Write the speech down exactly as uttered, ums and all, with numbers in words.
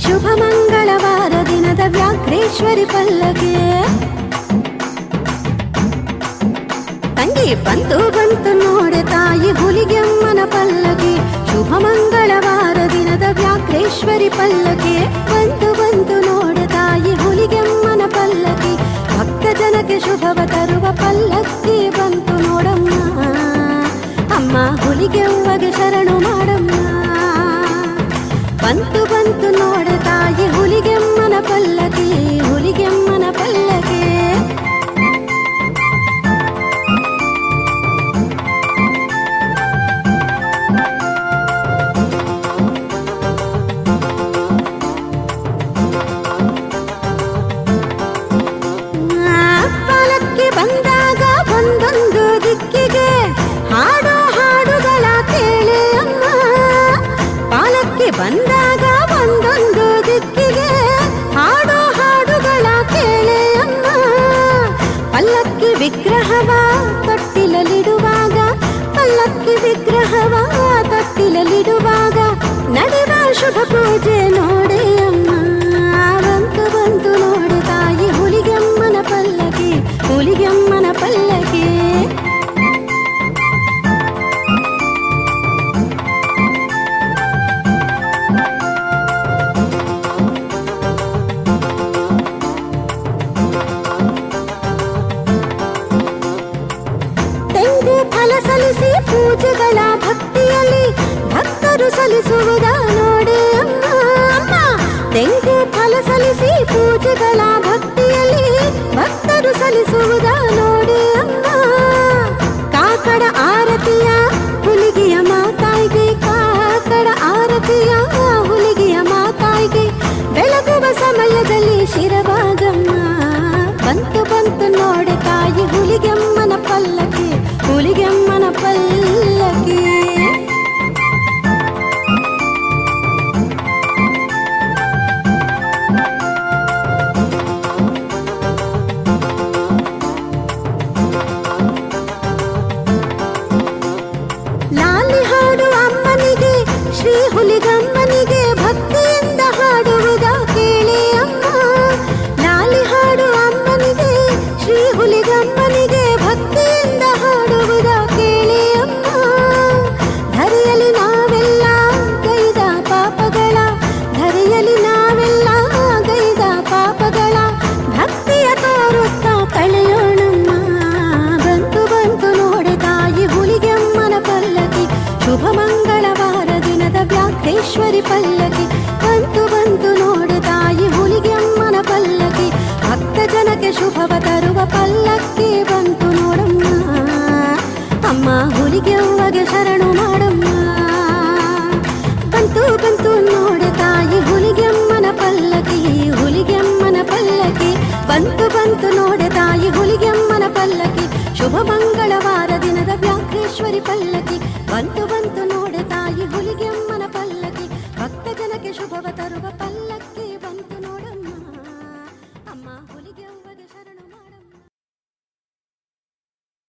ಶುಭ ಮಂಗಳವಾರ ದಿನದ ವ್ಯಾಘ್ರೇಶ್ವರಿ ಪಲ್ಲಕ್ಕಿ ತಂಗಿ ಬಂತು ಬಂತು ನೋಡೆ ತಾಯಿ ಹುಲಿಗೆಮ್ಮನ ಪಲ್ಲಕ್ಕಿ ಶುಭ ಮಂಗಳವಾರ ದಿನದ ವ್ಯಾಘ್ರೇಶ್ವರಿ ಪಲ್ಲಕ್ಕಿ ಬಂತು ಬಂತು ನೋಡೆ ತಾಯಿ ಹುಲಿಗೆಮ್ಮನ ಪಲ್ಲಕ್ಕಿ ಭಕ್ತ ಜನಕ್ಕೆ ಶುಭವ ತರುವ ಪಲ್ಲಕ್ಕಿ ಬಂತು ನೋಡಮ್ಮ ಅಮ್ಮ ಹುಲಿಗೆವ್ವಗೆ ಶರಣು ಮಾಡಮ್ಮ ಬಂತು ಬಂತು ನೋಡೆ ತಾಯಿ ಹುಲಿಗೆಮ್ಮನ ಪಲ್ಲಕ್ಕಿ ಹುಲಿಗೆಮ್ಮನ ಪಲ್ಲಕ್ಕಿ ಪಾಲಕ್ಕಿ ಬಂದಾಗ ಒಂದೊಂದು ದಿಕ್ಕಿಗೆ ಹಾಡೋ ಹಾಡುಗಳ ಕೇಳಿ ಅಮ್ಮ ಪಾಲಕ್ಕಿ ಬಂದಾಗ ಒಂದೊಂದು ದಿಕ್ಕಿಗೆ ಹಾಡೋ ಹಾಡುಗಳ ಕೇಳಿ ಅಮ್ಮ ಪಲ್ಲಕ್ಕಿ ವಿಗ್ರಹವ ತೊಟ್ಟಿಲಲ್ಲಿಡುವಾಗ ಪಲ್ಲಕ್ಕಿ ವಿಗ್ರಹವ ತೊಟ್ಟಿಲಲ್ಲಿಡುವಾಗ ನಡೆವ ಶುಭ ಪೂಜೆ ನೋಡೆ ಅಮ್ಮ ಬಂತು ಬಂತು ನೋಡು ತಾಯಿ ಹುಲಿಗೆಮ್ಮನ ಪಲ್ಲಕ್ಕಿ ಹುಲಿಗೆಮ್ಮನ ಪಲ್ಲಕ್ಕಿ ತೆಂಗು ಫಲ ಸಲ್ಲಿಸಿ ಪೂಜೆಗಳ ಭಕ್ತಿಯಲ್ಲಿ ಭಕ್ತರು ಸಲ್ಲಿಸುವುದ ನೋಡೆ ಅಮ್ಮ ಅಮ್ಮ ತೆಂಗು ಫಲ ಸಲ್ಲಿಸಿ ಪೂಜೆಗಳ ಭಕ್ತಿಯಲ್ಲಿ ಭಕ್ತರು ಸಲ್ಲಿಸುವುದ ನೋಡೆ ಅಮ್ಮ ಕಾಕಡ ಆರತಿಯ ಹುಲಿಗೆಯ ಮಾತಾಯಿಗೆ ಕಾಕಡ ಆರತಿಯ ಹುಲಿಗೆಯ ಮಾತಾಯಿಗೆ ಬೆಳಗುವ ಸಮಯದಲ್ಲಿ ಶಿರವಾಗಮ್ಮ ಬಂತು ಬಂತು ನೋಡೆ ತಾಯಿ ಹುಲಿಗೆಮ್ಮನ ಪಲ್ಲಕ್ಕಿ ಹುಲಿಗೆಮ್ಮನ ಪಲ್ಲಕ್ಕಿ ಲಾಲಿ ಹಾಡು ಅಮ್ಮನಿಗೆ ಶ್ರೀ ಹುಲಿಗಮ್ಮನಿಗೆ ಭಕ್ತಿಯಿಂದ ಹಾಡುವುದ ಕೇಳಿ ಅಮ್ಮ ಲಾಲಿ ಹಾಡು ಅಮ್ಮನಿಗೆ ಶ್ರೀ ಹುಲಿಗಮ್ಮನಿಗೆ ಭಕ್ತಿಯಿಂದ ಹಾಡುವುದ ಕೇಳಿ ಅಮ್ಮ ಧರೆಯಲ್ಲಿ ನಾವೆಲ್ಲ ಗೈದ ಪಾಪಗಳ ಧರೆಯಲ್ಲಿ ನಾವೆಲ್ಲ ಗೈದ ಪಾಪಗಳ ಭಕ್ತಿಯ ತೋರುತ್ತಾ ಕಳೆಯೋಣಮ್ಮ ಬಂತು ಬಂತು ನೋಡೆ ತಾಯಿ ಹುಲಿಗೆಮ್ಮನ ಪಲ್ಲಕ್ಕಿ ಶುಭ ಮಂಗಳವಾರ ದಿನದ ವ್ಯಾಘ್ರೇಶ್ವರಿ ಪಲ್ಲಕ್ಕಿ ಬಂತು ಬಂತು ನೋಡೆ ತಾಯಿ ಹುಲಿಗೆಮ್ಮನ ಪಲ್ಲಕ್ಕಿ ಭಕ್ತ ಜನಕ್ಕೆ ಶುಭವ ತರುವ ಪಲ್ಲಕ್ಕಿ ಬಂತು ನೋಡಮ್ಮ ಅಮ್ಮ ಹುಲಿಗೆವ್ವಗೆ ಶರಣು ಮಾಡಮ್ಮ ಬಂತು ಬಂತು ನೋಡೆ ತಾಯಿ ಹುಲಿಗೆಮ್ಮನ ಪಲ್ಲಕ್ಕಿ ಹುಲಿಗೆಮ್ಮನ ಪಲ್ಲಕ್ಕಿ ಬಂತು ಬಂತು ನೋಡೆ ತಾಯಿ ಹುಲಿಗೆಮ್ಮನ ಪಲ್ಲಕ್ಕಿ ಶುಭ ಮಂಗಳವಾರ ದಿನದ ವ್ಯಾಘ್ರೇಶ್ವರಿ ಪಲ್ಲಕ್ಕಿ ಬಂತು